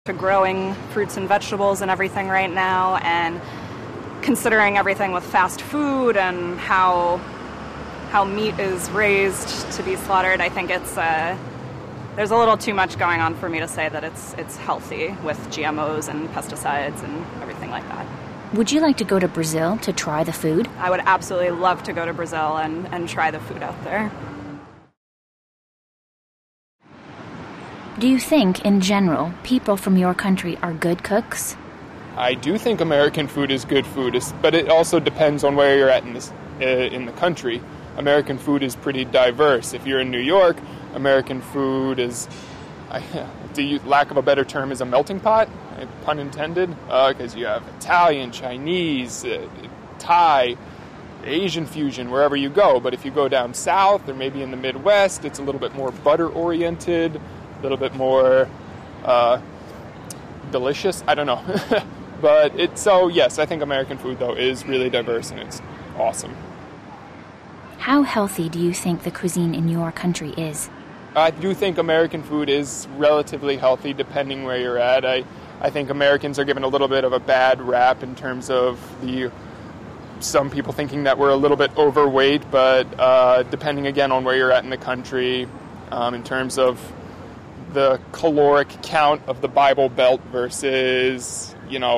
to growing fruits and vegetables and everything right now, and considering everything with fast food and how meat is raised to be slaughtered, I think there's a little too much going on for me to say that it's healthy with GMOs and pesticides and everything like that. Would you like to go to Brazil to try the food? I would absolutely love to go to Brazil and try the food out there. Do you think, in general, people from your country are good cooks? I do think American food is good food, but it also depends on where you're at in the country. American food is pretty diverse. If you're in New York, American food is, lack of a better term, is a melting pot, pun intended, because you have Italian, Chinese, Thai, Asian fusion, wherever you go. But if you go down south or maybe in the Midwest, it's a little bit more butter-oriented, a little bit more delicious. I don't know. But yes, I think American food, though, is really diverse and it's awesome. How healthy do you think the cuisine in your country is? I do think American food is relatively healthy, depending where you're at. I think Americans are given a little bit of a bad rap in terms of some people thinking that we're a little bit overweight, but depending again on where you're at in the country, in terms of the caloric count of the Bible Belt versus,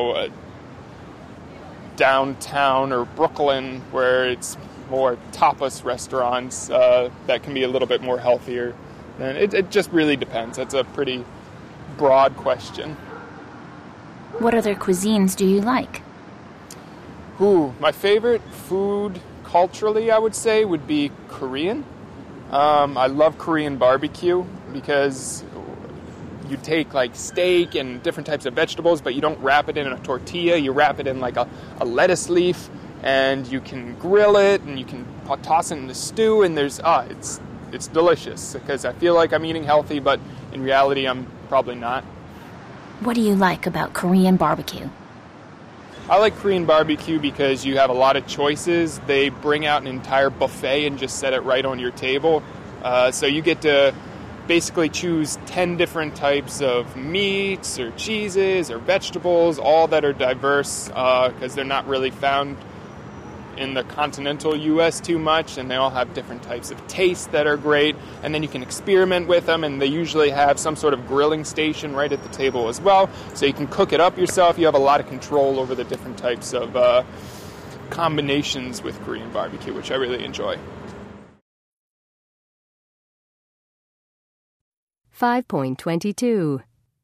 downtown or Brooklyn, where it's more tapas restaurants that can be a little bit more healthier. And it just really depends. That's a pretty broad question. What other cuisines do you like? My favorite food culturally, I would say, would be Korean. I love Korean barbecue because you take like steak and different types of vegetables, but you don't wrap it in a tortilla. You wrap it in like a lettuce leaf, and you can grill it, and you can toss it in the stew, and it's delicious because I feel like I'm eating healthy, but in reality, I'm probably not. What do you like about Korean barbecue? I like Korean barbecue because you have a lot of choices. They bring out an entire buffet and just set it right on your table. So you get to basically choose 10 different types of meats or cheeses or vegetables, all that are diverse because they're not really found in the continental U.S. too much, and they all have different types of tastes that are great, and then you can experiment with them, and they usually have some sort of grilling station right at the table as well, so you can cook it up yourself. You have a lot of control over the different types of combinations with Korean barbecue, which I really enjoy. 5.22. Do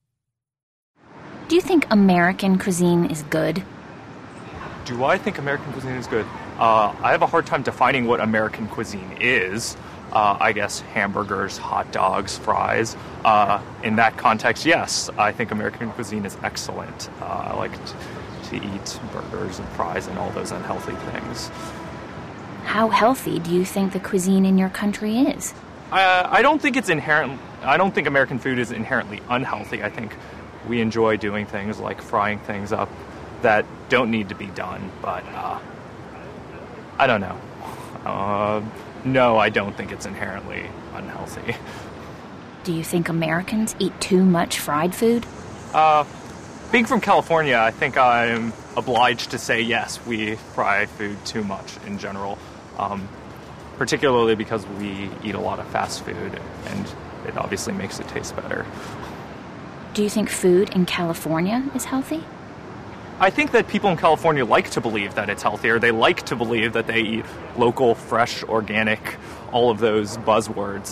you think American cuisine is good? Do I think American cuisine is good? I have a hard time defining what American cuisine is. I guess hamburgers, hot dogs, fries. In that context, yes, I think American cuisine is excellent. I like to eat burgers and fries and all those unhealthy things. How healthy do you think the cuisine in your country is? I don't think American food is inherently unhealthy. I think we enjoy doing things like frying things up that don't need to be done, but I don't know. No, I don't think it's inherently unhealthy. Do you think Americans eat too much fried food? Being from California, I think I'm obliged to say yes, we fry food too much in general, particularly because we eat a lot of fast food, and it obviously makes it taste better. Do you think food in California is healthy? I think that people in California like to believe that it's healthier. They like to believe that they eat local, fresh, organic, all of those buzzwords.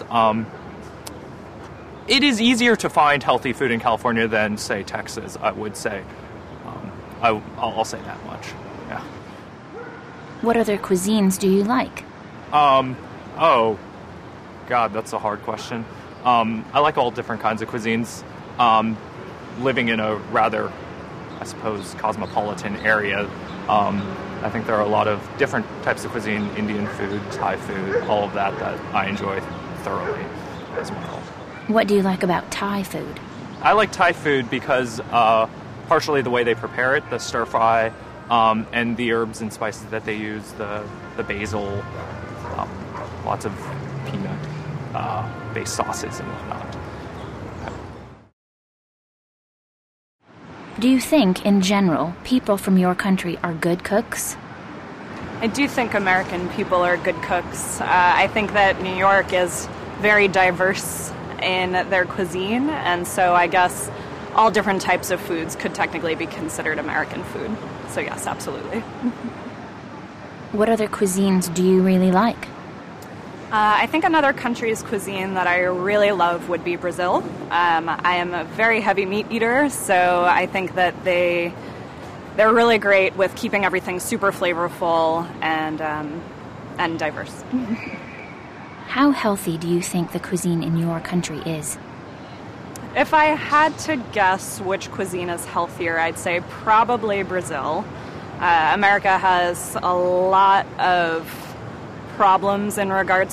It is easier to find healthy food in California than, say, Texas, I would say. I'll say that much, yeah. What other cuisines do you like? Oh, God, that's a hard question. I like all different kinds of cuisines. Living in a rather, I suppose, cosmopolitan area, I think there are a lot of different types of cuisine, Indian food, Thai food, all of that I enjoy thoroughly as well. What do you like about Thai food? I like Thai food because partially the way they prepare it, the stir fry, and the herbs and spices that they use, the basil, lots of peanut-based sauces and whatnot. Do you think, in general, people from your country are good cooks? I do think American people are good cooks. I think that New York is very diverse in their cuisine, and so I guess all different types of foods could technically be considered American food. So yes, absolutely. What other cuisines do you really like? I think another country's cuisine that I really love would be Brazil. I am a very heavy meat eater, so I think that they're really great with keeping everything super flavorful and diverse. How healthy do you think the cuisine in your country is? If I had to guess which cuisine is healthier, I'd say probably Brazil. America has a lot of problems in regards